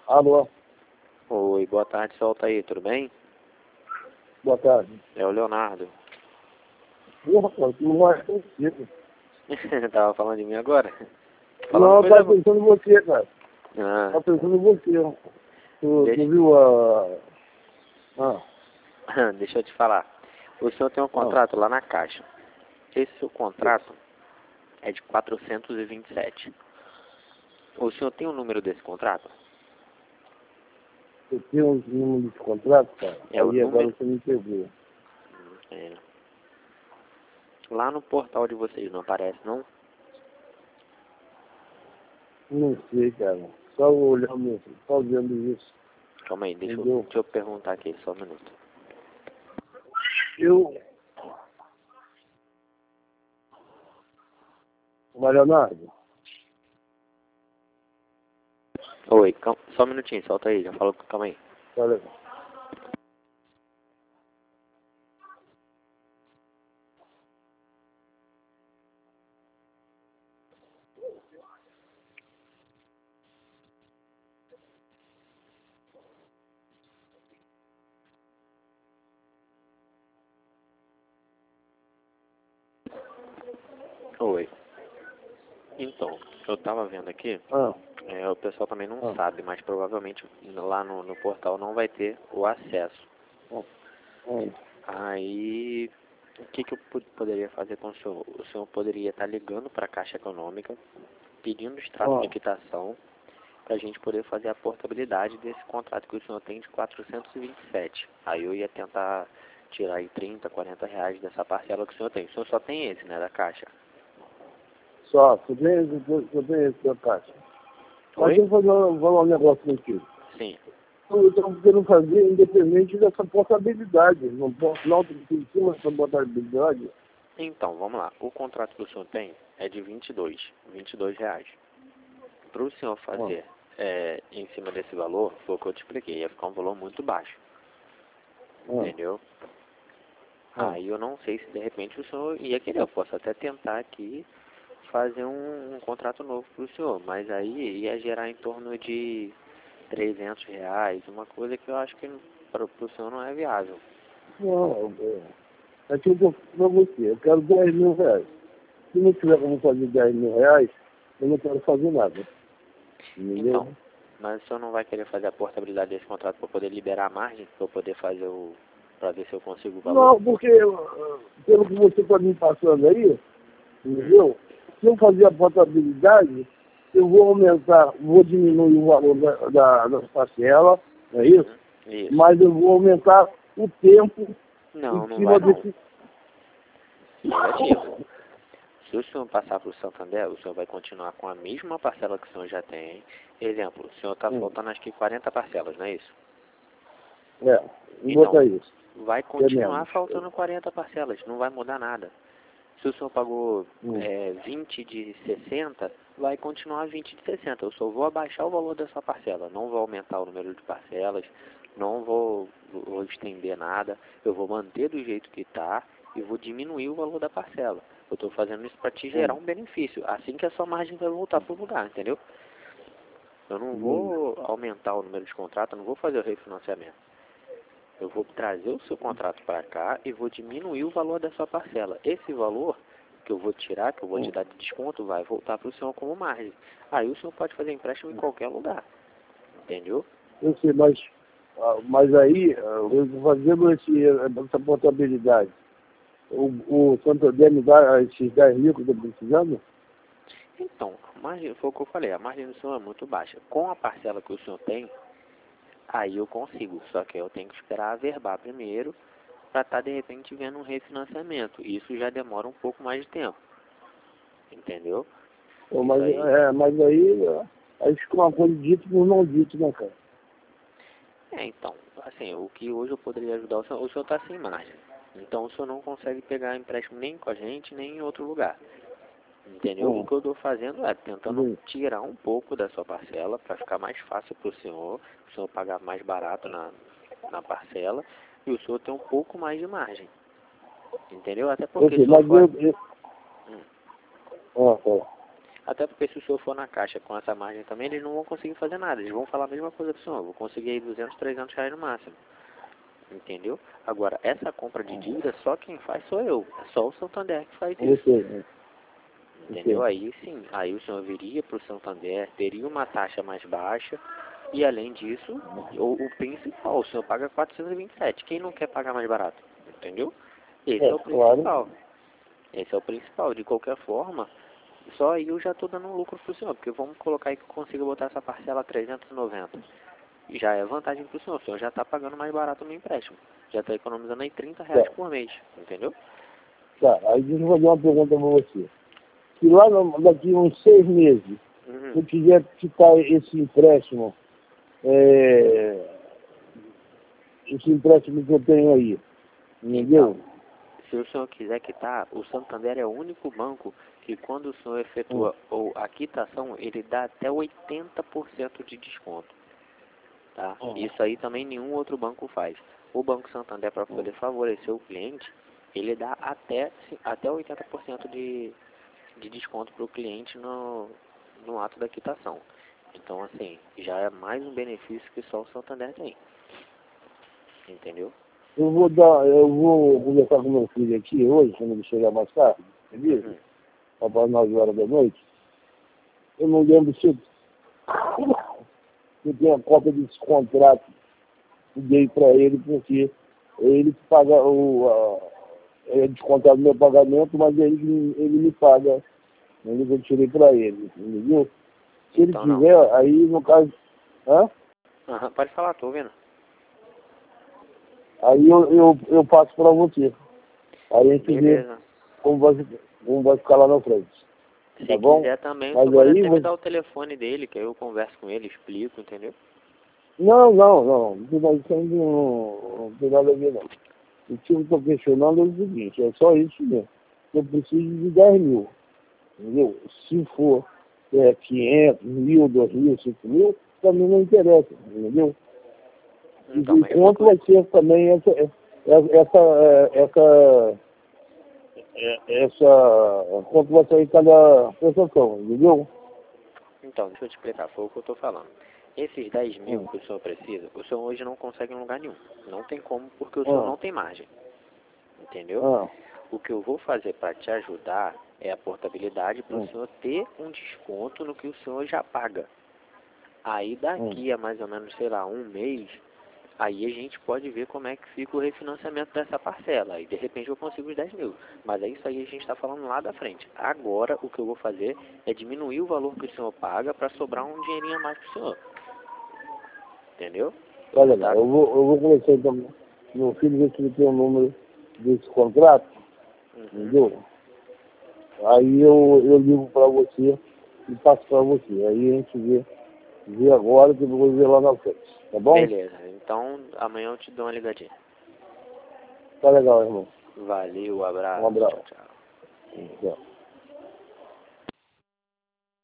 Alô, Oi, boa tarde, solta aí, tudo bem? boa tarde. É o Leonardo. Porra, cara, tu não vai consigo. Tava falando de mim agora? Não, eu coisa... tava pensando em você, cara. Ah, Tava pensando em você. Tu deixa... viu a... deixa eu te falar. O senhor tem um contrato lá na Caixa. Esse seu contrato é de 427. O senhor tem o número desse contrato? Eu tenho uns números de contrato, cara. É o Aí agora número... você me pegou. É. Lá no portal de vocês não aparece, não? Não sei, cara. Só olhando, só vendo isso. Calma aí, deixa Entendeu? eu perguntar aqui, só um minuto. Leonardo, Oi, só um minutinho, solta aí, já falou, calma aí. olha. Oi. Então, eu tava vendo aqui, o pessoal também não sabe, mas provavelmente lá no portal não vai ter o acesso. Aí, o que eu poderia fazer com o senhor? O senhor poderia estar ligando para a Caixa Econômica, pedindo extrato de quitação, para a gente poder fazer a portabilidade desse contrato que o senhor tem de 427. Aí eu ia tentar tirar aí 30, 40 reais dessa parcela que o senhor tem. O senhor só tem esse, né, da Caixa? Só tem esse da Caixa. Mas Oi? deixa eu falar um negócio contigo. Sim. Eu estou querendo fazer independente dessa portabilidade. Não posso não em cima dessa portabilidade. Então, vamos lá. O contrato que o senhor tem é de 22 reais. Para o senhor fazer em cima desse valor, foi o que eu te expliquei, ia ficar um valor muito baixo. Entendeu? Aí eu não sei se de repente o senhor ia querer. Eu posso até tentar aqui fazer um contrato novo para o senhor, mas aí ia gerar em torno de 300 reais, uma coisa que eu acho que para o senhor não é viável. Não, é que eu vou para você. Eu quero 10 mil reais. Se não tiver como fazer 10 mil reais, eu não quero fazer nada. Entendeu? Então, mas o senhor não vai querer fazer a portabilidade desse contrato para poder liberar a margem, para eu poder fazer para ver se eu consigo o valor? Não, porque pelo que você está me passando aí, entendeu? Se eu fazer a portabilidade, eu vou aumentar, vou diminuir o valor das parcelas, não é isso? Isso. Mas eu vou aumentar o tempo Não, em não cima vai não. desse... Negativo. Se o senhor passar para o Santander, o senhor vai continuar com a mesma parcela que o senhor já tem. Exemplo, o senhor está faltando acho que 40 parcelas, não é isso? vou Então, botar isso. vai continuar faltando 40 parcelas, não vai mudar nada. Se o senhor pagou 20 de 60, vai continuar 20 de 60. Eu só vou abaixar o valor da sua parcela, não vou aumentar o número de parcelas, não vou estender nada, eu vou manter do jeito que está e vou diminuir o valor da parcela. Eu estou fazendo isso para te gerar um benefício, assim que a sua margem vai voltar para o lugar, entendeu? Eu não vou aumentar o número de contrato, eu não vou fazer o refinanciamento. Eu vou trazer o seu contrato para cá e vou diminuir o valor da sua parcela. Esse valor que eu vou tirar, que eu vou te dar de desconto, vai voltar para o senhor como margem. Aí o senhor pode fazer empréstimo em qualquer lugar. Entendeu? Eu sei, mas aí, eu vou fazendo essa portabilidade. O Santander me dá esses 10 mil que eu estou precisando? Então, a margem, foi o que eu falei, a margem do senhor é muito baixa. Com a parcela que o senhor tem, aí eu consigo. Só que eu tenho que esperar averbar primeiro para estar, de repente, vendo um refinanciamento. Isso já demora um pouco mais de tempo. Entendeu? Mas aí fica uma coisa dito por não dito, né, cara? Então, assim, o que hoje eu poderia ajudar o senhor está sem margem. Então o senhor não consegue pegar empréstimo nem com a gente, nem em outro lugar. Entendeu? O que eu estou fazendo é tentando tirar um pouco da sua parcela para ficar mais fácil para o senhor pagar mais barato na parcela e o senhor ter um pouco mais de margem. Entendeu? Até porque se o senhor Até porque se o senhor for na caixa com essa margem também, eles não vão conseguir fazer nada. Eles vão falar a mesma coisa pro senhor. Vou conseguir aí 200, 300 reais no máximo. Entendeu? Agora, essa compra de dívida, só quem faz sou eu. É só o Santander que faz isso. Entendeu? Aí sim, aí o senhor viria para o Santander, teria uma taxa mais baixa e além disso, o principal, o senhor paga 427. Quem não quer pagar mais barato? Entendeu? Esse é o principal. Claro. Esse é o principal. De qualquer forma, só aí eu já estou dando um lucro para o senhor, porque vamos colocar aí que eu consiga botar essa parcela a 390. E já é vantagem para o senhor já está pagando mais barato no empréstimo. Já está economizando aí 30 reais por mês, entendeu? Tá, aí deixa eu fazer uma pergunta para você. Se lá daqui uns 6 meses, se eu quiser quitar esse empréstimo que eu tenho aí, entendeu? Então, se o senhor quiser quitar, o Santander é o único banco que quando o senhor efetua a quitação, ele dá até 80% de desconto. Tá? Isso aí também nenhum outro banco faz. O Banco Santander, para poder favorecer o cliente, ele dá até 80% de desconto para o cliente no ato da quitação. Então, assim, já é mais um benefício que só o Santander tem. Entendeu? Eu vou conversar com meu filho aqui hoje, quando ele chegar mais tarde, entendeu? Para 9 horas da noite. Eu não lembro se eu tenho a cópia desse contrato que dei para ele, porque ele paga é descontado meu pagamento, mas ele me paga, que eu tirei para ele, entendeu? Se ele Então, tiver, aí no caso. Hã? Pode falar, tô ouvindo. Aí eu passo para você. Aí a gente vê Beleza. como vai ficar lá na frente. Se Tá bom? quiser também, Mas você pode aí até me dar o telefone dele, que aí eu converso com ele, explico, entendeu? Não. Isso aí não tem nada a ver, não. O que eu estou questionando é o seguinte, é só isso mesmo. Eu preciso de 10 mil, entendeu? Se for 500, 1.000, 2.000, 5.000, também não interessa, entendeu? Então, E quanto vai ser também quanto vai sair cada prestação, entendeu? Então, deixa eu te explicar, foi o que eu tô falando. Esses 10 mil que o senhor precisa, o senhor hoje não consegue em lugar nenhum. Não tem como, porque o senhor não tem margem. Entendeu? O que eu vou fazer para te ajudar é a portabilidade para o senhor ter um desconto no que o senhor já paga. Aí daqui a mais ou menos, sei lá, um mês, aí a gente pode ver como é que fica o refinanciamento dessa parcela. Aí de repente eu consigo os 10 mil. Mas é isso aí, a gente está falando lá da frente. Agora o que eu vou fazer é diminuir o valor que o senhor paga para sobrar um dinheirinho a mais para o senhor. Entendeu? Olha lá, eu vou conversar então com meu filho, ver se ele tem o número desse contrato, entendeu? Aí eu ligo para você e passo para você. Aí a gente vê agora que eu vou ver lá na frente, tá bom? Beleza, então amanhã eu te dou uma ligadinha. Tá legal, irmão. Valeu, abraço. Um abraço. Tchau. Tchau.